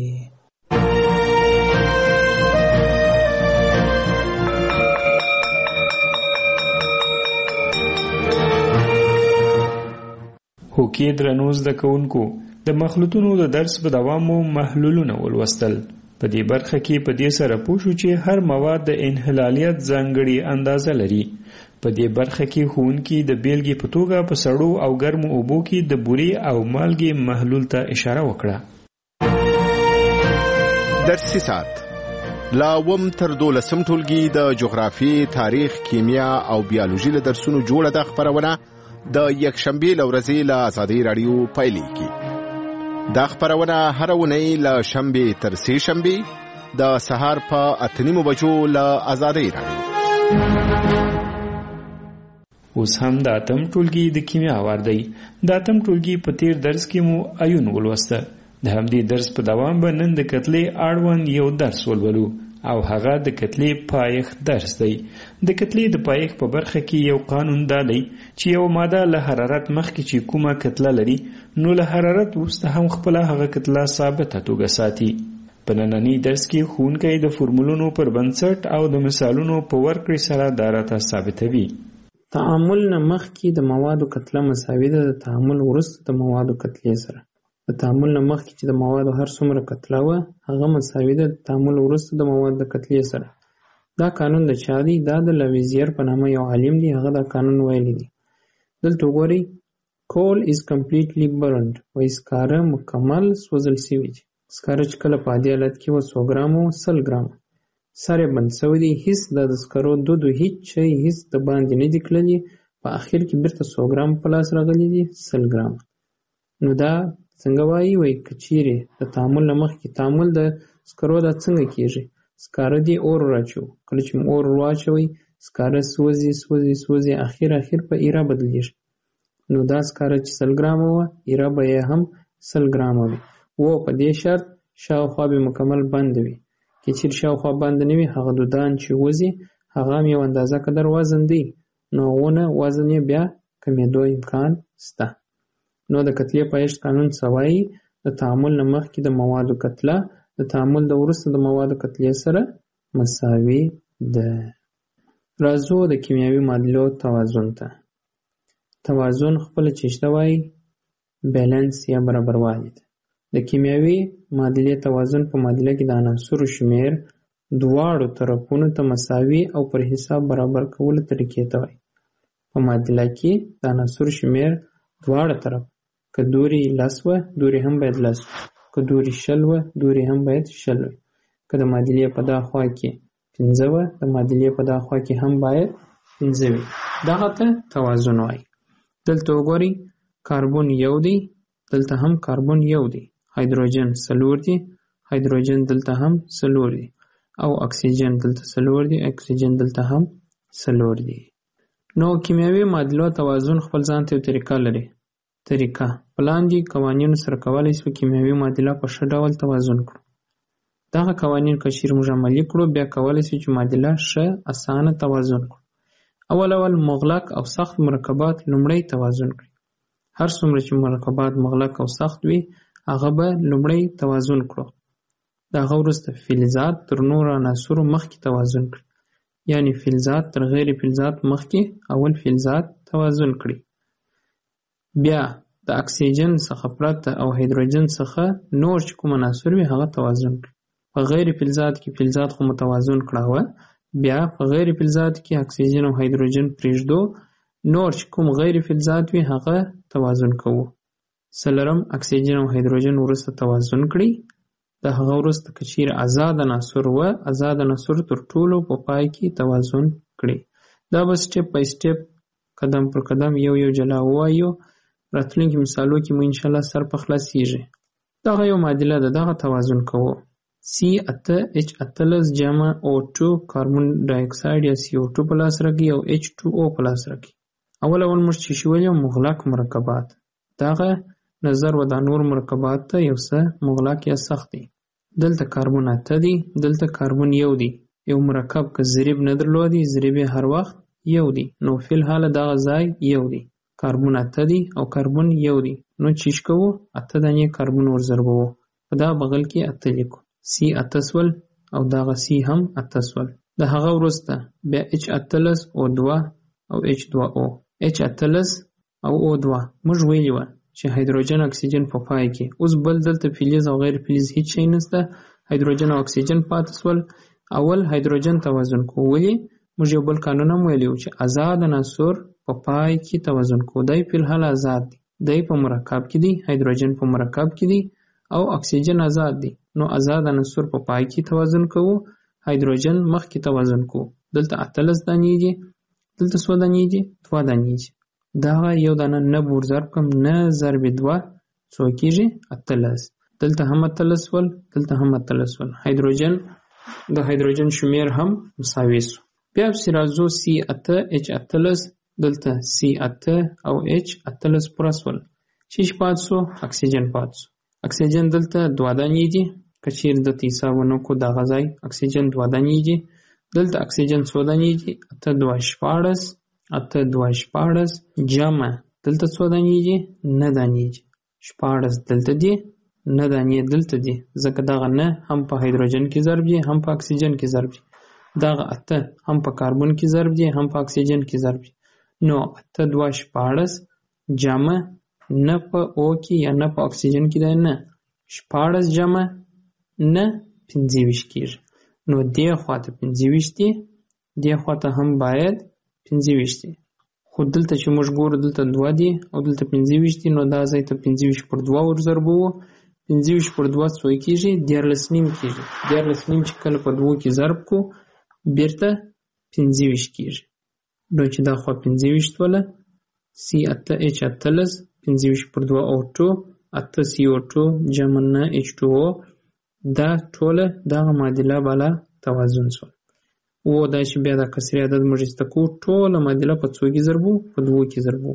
هوکې درنو زده کوونکو، د مخلوطونو د درس په دوام مو محلولونه ولوستل. په دې برخه کې په دې سره پوه شو چې هر مواد د انحلالیت ځانګړې اندازه لري. په دې برخه کې ښوونکي د بیلګې په توګه په سړو او ګرمو اوبو کې د بورې او مالګې محلول ته اشاره وکړه. درسي ساعت لا اووم تر دولسم ټولګي د جغرافي، تاریخ، کیمیا او بیولوژي له درسونو جوړه ده خپرونه د یکشنبې له ورځې له ازادۍ راډیو پیلېږي. دا خپرونه هره اونۍ له شنبې تر سې شنبې د سهار په اته نیمو بجو له ازادۍ راډیو. اوس هم د اتم ټولګي د کیمیا وار دی. د اتم ټولګي په تیر درس کې مو ایون ولوسته. د همدې درس په دوام به نن د کتلې اړوند یو درس ولولو، او هغه د کتلې پایښت درس دی. د کتلې د پایښت په برخه کې یو قانون دا دی چې یو ماده له حرارت مخکې چې کومه کتله لري، نو له حرارت وروسته هم خپله هغه کتله ثابته توګه ساتي. په ننني درس کې ښوونکی د فورمولونو پر بنسټ او د مثالونو په ورکړې سره دا راته ثابتوي. تعامل نه مخکې د موادو کتله مساوي ده د تعامل وروسته د موادو کتلې سره. د تعامل نه مخکې چې د موادو هر څومره کتله وه، هغه مساوي ده د تعامل وروسته د موادو د کتلې سره. دا قانون د چا دی؟ دا د لاویزیر په نامه یو عالم دی، هغه دا قانون ویلی دی. دلته وګورئ، coal is completely burned، وایي سکاره مکمل سوځل سوي دي. سکاره چې کله په عادي حالت کې وه څو ګرامه وه؟ سل ګرامه. سر یې بند سوی دی، هیڅ د سکرو دود هیڅ شی هیڅ د باندې نه دي کړلي، په اخر کې بیرته څو ګرام په لاس راغلي دي؟ سل ګرامه. نو دا څنګه وایي؟ وایي که چیرې د تعامل نه مخکې تعامل د سکرو دا څنګه کېږي؟ سکاره دې اور راچوو، کله چې اور واچوئ سکاره سوځي سوځي سوځي، اخر اخر په ایره بدلیږي. نو دا سکاره چې سل ګرامه وه، ایره به یې هم سل ګرامه وي. و په دې شرط شاوخوا به مکمل بند وي. که چیرې شاوخوا بند نه وي هغه دودان چې وځي هغه هم یو اندازه قدر وزن دی، نو هغونه وزن یې بیا کمېدو امکان شته. نو د کتلې پایښت قانون څه وایي؟ د تعامل نه مخکې د موادو کتله د تعامل د وروسته د موادو کتلې سره مساوي ده. راځو د کیمیاوي معادلو توازن ته. توازن خپله چې شته وایي بیلنس یا برابروالی ده. د کیمیاوي معادلې توازن په معادله کې د عناصرو شمیر دواړو طرفونو ته مساوي او پر حساب برابر کولو طریقې ته وایي. په معادله کې د عناصرو شمیر دواړه طرف که دوری لس وه دوری هم باید لس وه، که دوری شل وه دوری هم باید شل وه، که د معادلې په دا خوا کې پنځه وه د معادلې په دا خوا کې هم باید پنځه وي. دغه ته توازن وایي. دلته وګورئ کاربن یو دی، دلته هم کاربن یو دی، هایدروجن څلور دی، هایدروجن دلته هم څلور دی، او اکسیجن دلته څلور دی، اکسیجن دلته هم څلور دی. نو کیمیاوي معادلو توازن خپل ځان ته یو طریقه لري. طریقه په لاندې قوانینو سره کولی شو کیمیاوي معادله په ښه ډول توازن کړو. دغه قوانین که چیرې موږ عملي کړو بیا کولی شو چې معادله ښه اسانه توازن کړو. اول اول مغلق او سخت مرکبات لومړی توازن کړي. هر څومره چې مرکبات مغلق او سخت وي هغه به لومړی توازن کړو. د هغه وروسته فلزات تر نورو عناصرو مخکې توازن کړي. یعنی فلزات تر غیر فلزات مخکې اول فلزات توازن کړي. بیا د اکسیجن څخه پرته او هایدروجن څخه نور چې کوم عناصر وي هغه توازن کړي. په غیر فلزات کې فلزات خو متوازن کړه، بیا په غیر فلزات کې اکسیجن او هایدروجن پرېږدو، نور چې کوم غیر فلزات وي هغه توازن کوو. څلورم اکسیجن او هایدروجن وروسته توازن کړي. د هغه وروسته که چیرې آزاد عناصر وه آزاد عناصر تر ټولو په پای کې توازن کړي. دا به سټپ بای سټپ قدم پر قدم یو یو جلا ووایو. راتلونکي مثالو کې مو انشاءالله سر په خلاصیږي. دغه یو معادله ده، دغه توازن کوو. سی اته اچ اتلس جمع او ټو کاربن ډای اکساید یا سی او ټو په لاس راکړي او اچ ټو او په لاس راکړي. اول اول موږ چې شویل مغلق مرکبات، دغه نظر و دا نور مرکبات ته یو څه مغلق یا سخت دي. دلته کاربن اته دی، دلته کاربن یو دی. یو مرکب که ضریب نه درلودي ضریب هر وخت یو دی، نو فی الحال دغه ځای یو دی. کاربن اته دی او کاربن یو دی، نو چیش کوو اته دانې کاربن ور ضربوو، په دا بغل کې اته لیکو. سی اته سول او دغه سی هم اته سول. د هغه وروسته بیا اچ اتلس او دوه او اچ دوه او اچ اتلس او او دوه موږ ویلي وه چې هایدروجن اکسیجن په پای کې. اوس بل دلته فلز او غیر فلز هیڅ شی نشته، هایدروجن او اکسیجن پاتې سول. اول هایدروجن توازن کوو. ولې؟ موږ یو بل قانون هم ویلی و چې آزاد عناصر په پای کې توازن کوو. دی فی الحال آزاد دی، دی په مرکب کې دی، هایدروجن په مرکب کې دی او اکسیجن آزاد دی. نو آزاد عناصر په پای کې توازن کوو، هایدروجن مخکې توازن کوو. دلته اتلس دانې دي، دلته څو دانې دي؟ دوه دانې دي. دغه یو دانه نه بور ضرب کړم، نه ضرب دوه څو کېږي؟ اتلس. دلته هم اتلس ول، دلته هم اتلس ول. هایدروجن د هایدروجن شمیر هم مساوي سو. بیا پسې راځو سی اته اچ اتلس، دلته سی اته او اچ اتلس پوره سول. چې پاتې سو؟ اکسیجن پاتې سو. اکسیجن دلته دوه دانې دي، که چیرې دلته حساب ونه کړو دغه ځای اکسیجن دوه دانې دي. دلته اکسیجن څو دانې دي؟ اته دوه شپاړس، اته دوه شپاړس جمع دلته څو دانې دي؟ نه دانې دي. شپاړس دلته دي، نه دانې دلته دي، ځکه دغه نه هم په هایدروجن کې ضرب دي هم په اکسیجن کې ضرب دي. دغه اته هم په کاربن کې ضرب دي هم په اکسیجن کې ضرب دي. نو اته دوه شپاړس جمع نه په او کې یا نه په اکسیجن کې دی، نه شپاړس جمع نه پنځه ویشت کېږي. نو دې خوا ته پنځه ویشت دي، دې خوا ته هم باید پنځه ویشت دي. خو دلته چې موږ ګورو دلته دوه دي او دلته پنځه ویشت دي، نو دا ځای ته پنځه ویشت پر دوه ور ضربوو. پنځه ویشت پر دوه څو کېږي؟ دیارلس نیم کېږي. دیارلس نیم چې کله په دوو کې ضرب کړو بیرته پنځه ویشت کېږي. نو چې دا خوا پنځه ویشت وله سی اته اچ اتلس پنځه ویشت پر دوه او ټو اته سی او ټو جمع نه اچ ټو او، دا ټوله دغه معادله بالا توازن سول. او دا چې بیا د کسري عدد موږ ایسته کوو، ټوله معادله په څو کې ضربو؟ په دوو کې ضربو.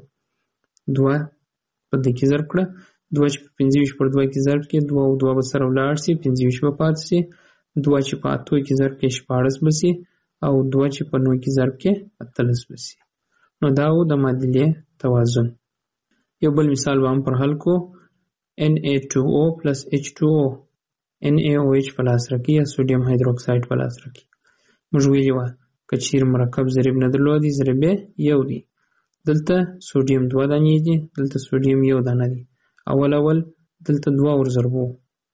دوه په دې کې ضرب کړه، دوه چې په پنځه ویشت پر دوه کې ضرب کړي، دوه او دوه به سره ولاړ سي، پنځه ویشت به پاتې سي. دوه چې په اتو کې ضرب کې شپاړس بسي او دوه چې په نو کې ضرب کې اتلس بسي. نو دا و د معادلې توازن. یو بل مثال به هم پر حل کو. ان اے ټو او پلس ایچ ټو او ان اے او ایچ په لاس راکړي یا سوډیم هایدروکساید په لاس راکړي. موږ ویلي وه که چیرې مرکب ضریب نه درلودي ضریب یې یو دی. دلته سوډیم دوه دانې دي، دلته سوډیم یو دانه دی. اول اول دلته دوه ور ضربو،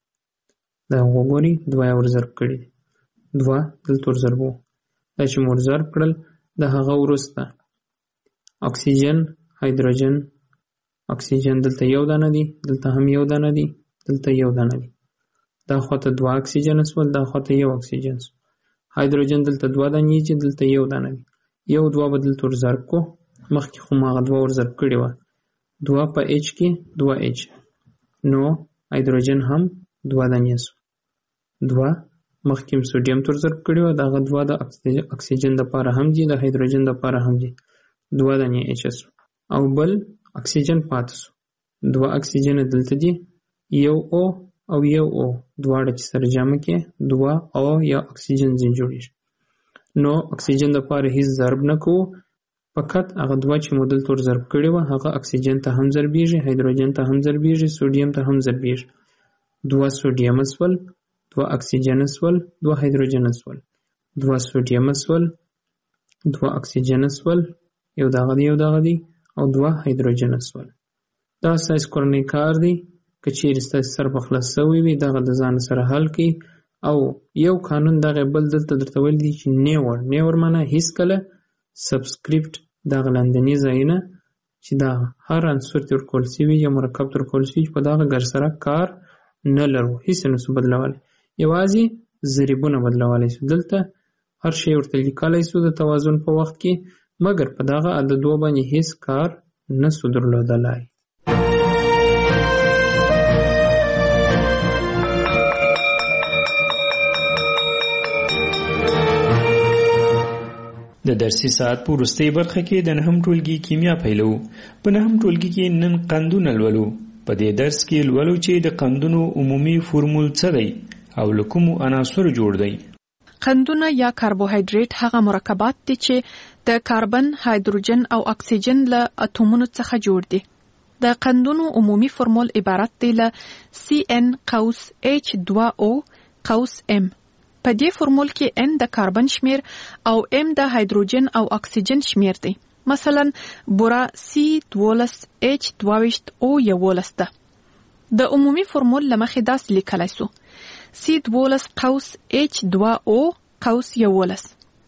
دا وګورئ دوه یې ور ضرب کړي دي، دوه دلته ور ضربو. دا چې مو ور ضرب کړل د هغه وروسته اکسیجن هایدروجن اکسیجن دلته یو دانه دی، دلته هم یو دانه دی، دلته یو دانه دی. دا خواته دوه اکسیجن سول، دا خواته یو اکسیجن سول. هایدروجن دلته دوه دانې دي، دلته یو دانه دی. یو دوه به دلته ور ضرب کو، مخکې خو ما هغه دوه ور ضرب کړې وه. دوه په ایچ کې دوه ایچ، نو هایدروجن هم دوه دانې سو. دوه مخکې م سوډیم ته ور ضرب کړې وه، د هغه دوه د اکسیجن دپاره هم دي، د هایدروجن دپاره هم دي. دوه دانې ایچ سو او بل اکسیجن پاتې سو. دوه اکسیجن دلته دي، یو او او یو او دواړه چې سره جمع کې دوه او یا اکسیجن ځین جوړیږي. نو اکسیجن دپاره هیڅ ضرب نه کوو، فقط هغه دوه چې مو دلته ور ضرب کړې وه هغه اکسیجن ته هم ضربیږي، هایدروجن ته هم ضربیږي، سوډیم ته هم ضربیږي. دوه سوډیم سول، دوه اکسیجن سول، دوه هایدروجن سول، دوه سوډیم سول، دوه اکسیجن سول، یو دغه دی یو دغه دی او دوه هایدروجن سول. دا ستاسو کورنی کار دی. که چیرې ستاسو سر په خلاص سوی وي دغه د ځان سره حل کړئ. او یو قانون دغه بل دلته درته ویل دي چې نیور نیور معنا هیڅکله سبسکریپټ دغه لاندني ځایونه چې دا هر عنصر ته ورکول سوي یا مرکب ته ورکول سوي په دغه ګر سره کار نه لرو، هیڅ نه سو بدلولی، یوازې ضریبونه بدلولی سو. دلته هر شی ورته لیکلی سو د توازن په وخت کې، مګر په دغه عددو باندې هیڅ کار نه سو درلودلی. د درسي ساعت په وروستۍ برخه کې د نهم ټولګي کیمیا پیلو. په نهم ټولګي کې نن قندونه لولو. په دې درس کې لولو چې د قندونو عمومي فورمول څه دی او له کومو عناصرو جوړ دی. قندونه یا کاربوهایډریټ هغه مرکبات دي چې د کاربن، هایدروجن او اکسیجن له اتومونو څخه جوړ دي. د قندونو عمومي فورمول عبارت دی له سی ان قوس ایچ دوه او قوس ام. په دې فورمول کې ان د کاربن شمیر او ام د هایدروجن او اکسیجن شمیر دی. مثلا بورا سی دولس ایچ دوویشت او یولس ده. د عمومي فورمول لمخې داسې لیکلی سو سی دولس قوس ایچ دوه او قوس یولس.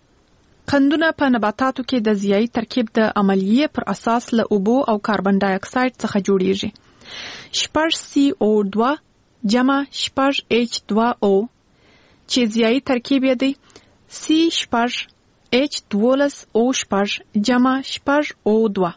قندونه په نباتاتو کې د ضیایي ترکیب د عملیې پر اساس له اوبو او کاربن ډای اکساید څخه جوړیږي. شپږ سی او دوه جمع شپږ ایچ دوه او چې ضیایي ترکیب یې دی سی شپږ ایچ دولس او شپږ جمع شپږ او دوه.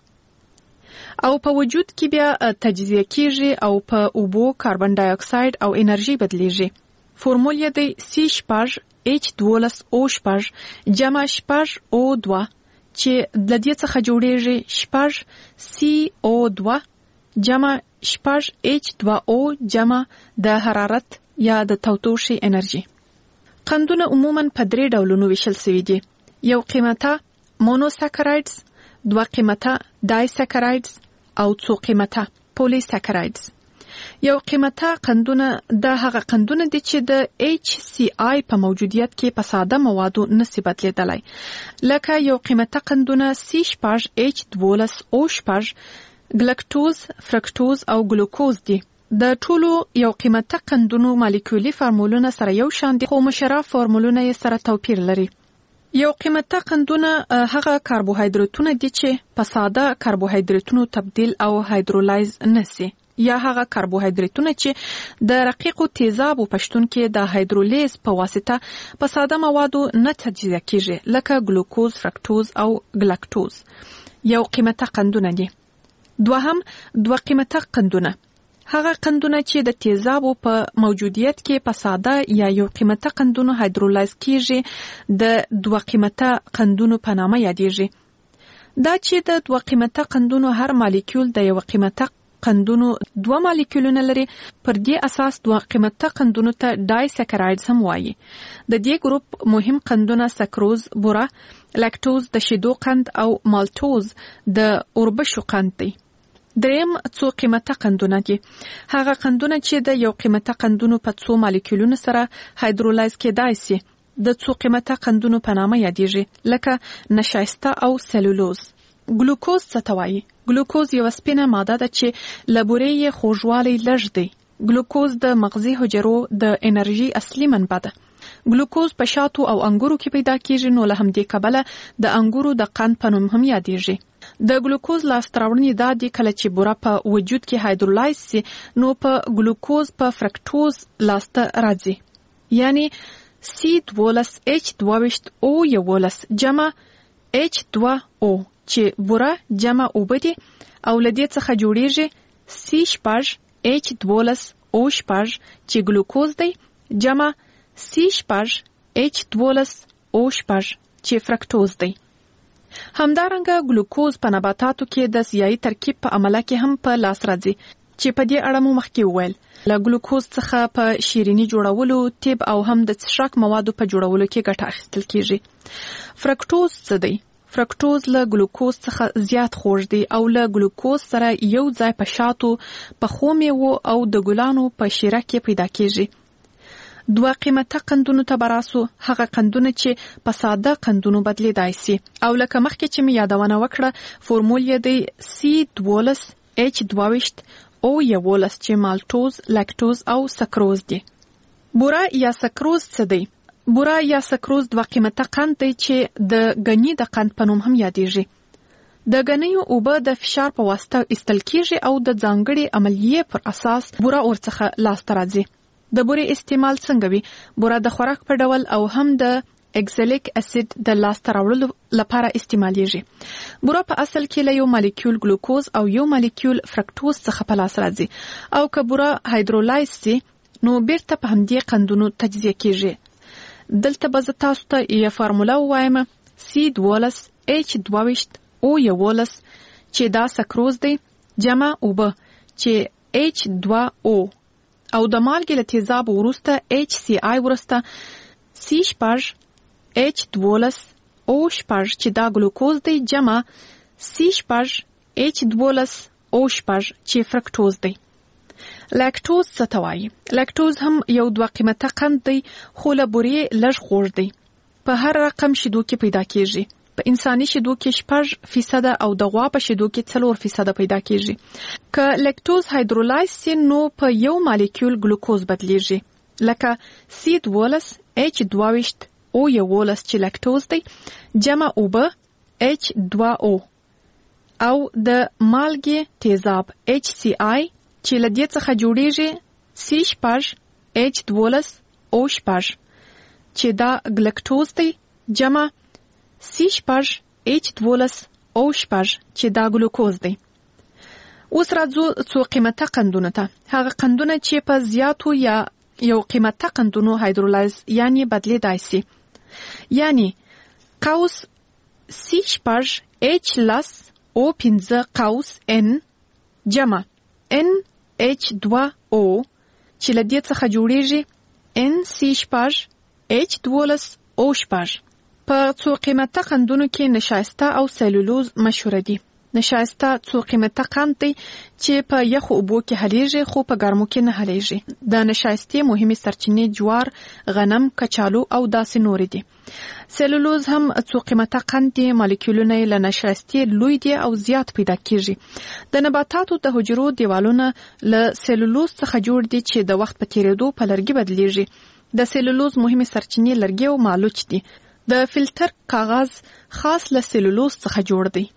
او په وجود کې بیا تجزیه کیږي او په اوبو، کاربن ډای اکساید او انرژي بدلیږي. فورمول یې دی سی شپږ ایچ دولس او شپږ جمع شپږ او دوه چې د دې څخه جوړیږي شپږ سی او دوه جمع شپږ ایچ دوه او جمع د حرارت یا د تودوخې انرژي. قندونه عموماً په درې ډولونو ویشل شوي دي. یو قیمته مونوساکرایډز، دوه قیمته دایساکرایډز او څو قیمته پولیساکرایډز. یو قیمته قندونه د هغه قندونه دي چې د ایچ سی آی په موجودیت کې په ساده موادو نشي بدلیدلی. لکه یو قیمته قندونه سی شپږ ایچ دولس او شپږ ګلکټوز، فرکټوز او ګلوکوز دي. د ټولو یو قیمته قندونو مالیکولي فارمولونه سره یو شان دي، خو مشرف فارمولونه یې سره توپیر لري. یو قیمته قندونه هغه کاربوهایدریتونه دي چې په ساده کاربوهایدریتونو تبدیل او هایدرولایز نشي، یا هغه کاربوهایدریتونه چې د رقیقو تیزابو په شتون کې د هایدرولیز په واسطه په ساده موادو نه تجزیه کیږي، لکه ګلوکوز، فرکټوز او ګلکټوز. یو قیمته قندونه دي. دوهم دوه قیمته قندونه هغه قندونه چې د تیزابو په موجودیت کې په ساده یا یو قیمته قندونو هایدرولایز کیږي د دوه قیمته قندونو په نامه یادیږي. دا چې د دوه قیمته قندونو هر مالیکول د یو قیمته قندونو دوه مالیکولونه لري. پر دې اساس دوه قیمته قندونو ته ډای سکرایډز هم وایي. د دې ګروپ مهم قندونه سکروز، بوره، لاکټوز د شیدو قند او مالټوز د اوربشو قند دی. دریم څو قیمته قندونه دي. هغه قندونه چې د یو قیمته قندونو په څو مالیکولونو سره هایدرولایز کېدای شي د څو قیمته قندونو په نامه یادېږي، لکه نشایسته او سلولوز. ګلوکوز څه ته وایي؟ ګلوکوز یو سپینه ماده ده چې له بورې یې خوږوالی لږ دی. ګلوکوز د مغزي حجرو د انرژي اصلي منبع ده. ګلوکوز په شاتو او انګورو کې پیدا کیږي، نو له همدې کبله د انګورو د قند په نوم هم یادېږي. د ګلوکوز لاسته راوړنې دا دي کله چې بوره په وجود کې هایدرولایز سي، نو په ګلوکوز په فرکټوز لاسته راځي. یعنی سی دولس اچ دوویشت او یولس جمع اچ دوه او چې بوره جمع اوبه دي او له دې څخه جوړیږي سی شپږ اچ دولس او شپږ چې ګلوکوز دی جمع سی شپږ اچ دولس او شپږ چې فرکټوز دی. همدارنګه ګلوکوز په نباتاتو کې د سیاهي ترکیب په عمله کې هم په لاس راځي چې په دې اړه مو مخکې وویل. له ګلوکوز څخه په شیریني جوړولو، طب او هم د څښاک موادو په جوړولو کې ګټه اخیستل کیږي. فرکټوز څه دی؟ فرکټوز له ګلوکوز څخه زیات خوږ دی او له ګلوکوز سره یو ځای په شاتو، په خو میوو او د ګلانو په شیره کې پیدا کیږي. دوه قیمته قندونو ته براسو، هغه قندونه چې په ساده قندونو بدلیدای شي او لکه مخکې چې می یادونه وکړه فورمول یې دی سی دولس اچ دوویشت او یولس چې مالټوز، لاکټوز او سکروز دي. بوره یا سکروز څه دی؟ بوره یا سکروز دوه قیمته قند دی چې د غني د قند په نوم هم یادېږي. د غنیو اوبه د فشار په واسطه ایستل کیږي او د ځانګړي عملیې پر اساس بوره ورڅخه لاسته راځي. د بورې استعمال څنګه وي؟ بوره د خوراک په ډول او هم د اکزالیک اسید د لاسته راوړلو لپاره استعمالیږي. بوره په اصل کې له یو مالیکول ګلوکوز او یو مالیکول فرکټوز څخه په لاس راځي او که بوره هایدرولایز سي نو بیرته په همدې قندونو تجزیه کیږي. دلته به زه تاسو ته یو فارموله ووایم سی دولس اچ دوویشت او یولس چې دا سکروز دی جمع اوبه چې اچ دوه او او د مالګې له تیزاب وروسته اچ سی آی وروسته سی شپږ اچ دولس او شپږ چې دا ګلوکوز دی جمع سی شپږ اچ دولس او شپږ چې فرکټوز دی. لاکټوز څه ته وایي؟ لاکټوز هم یو دوه قیمته قند دی خو له بورې لږ خوږ دی. په هر رقم شیدو کې پیدا کیږي. په انساني شیدو کې شپږ فیصد او د غوا په شیدو کې څلور فیصد پیدا کیږي. که لاکټوز هایدرولایز سي نو په یو مالیکول ګلوکوز بدلیږي، لکه سی دولس اچ دوویشت او یولس چې لاکټوز دی جمع اوبه اچ دوه او او د مالګې تیزاب اچ سی آی چې له دې څخه جوړیږي سی شپږ اچ دولس او شپږ چې دا ګلکټوز دی جمع سی شپږ اچ دولس او شپږ چې دا ګلوکوز دی. اوس راځو څو قیمته قندونه ته. هغه قندونه چې په زیاتو یا یو قیمته قندونو هایدرولایز یعنی بدلیدای شي. یعنی قوس سی شپږ اچ لس او پنځه قوس ان جمع ان اچ دوه او چې له دې څخه جوړیږي ان سی شپږ اچ دولس او شپږ. په څو قیمته قندونو کې نشایسته او سلولوز مشهور دي. نشایسته څو قیمته قند دی چې په یخو اوبو کې حلیږي خو په ګرمو کې نه حلیږي. د نشایستې مهمه سرچینې جوار، غنم، کچالو او داسې نور دي. سلولوز هم څو قیمته قند دی، مالیکولونه له نشایستې لوی دي او زیات پیدا کیږي. د نباتاتو د حجرو دیوالونه له سلولوز څخه جوړ دي چې د وخت په تیریدو په لرګي بدلیږي. د سلولوز مهمه سرچینې لرګي او مالوچ دي. د فلټر کاغذ خاص له سلولوز څخه جوړ دی.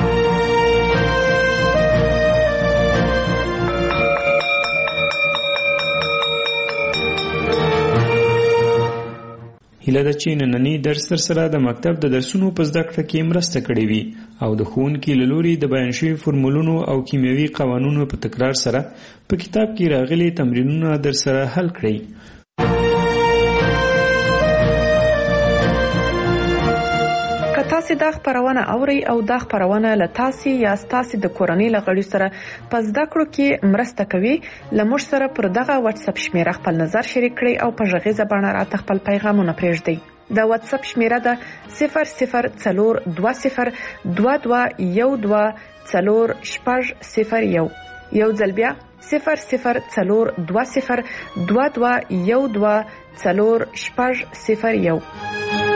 هیله ده چې نننی درس تر سره د مکتب د درسونو په زده کړه کې مرسته کړې وي او د ښوونکي له لوري د بیان شوي فورمولونو او کیمیاوي قوانونو په تکرار سره په کتاب کې راغلي تمرینونه در سره حل کړئ. که تاسو د خبرونه اوري او د خبرونه له تاسو یا تاسو د کورنۍ لغړی سره پس د کړو کې مرسته کوي لمر سره پر دغه واتس اپ شمیره خپل نظر شریک کړئ او په ژغه زبانه را خپل پیغامونه پرېږدئ د واتس اپ شمیره ده صفر صفر څلور دوه صفر دوه دوه یو دوه څلور شپږ صفر یو یو ځل بیا صفر صفر څلور دوه صفر دوه دوه یو دوه څلور شپږ صفر یو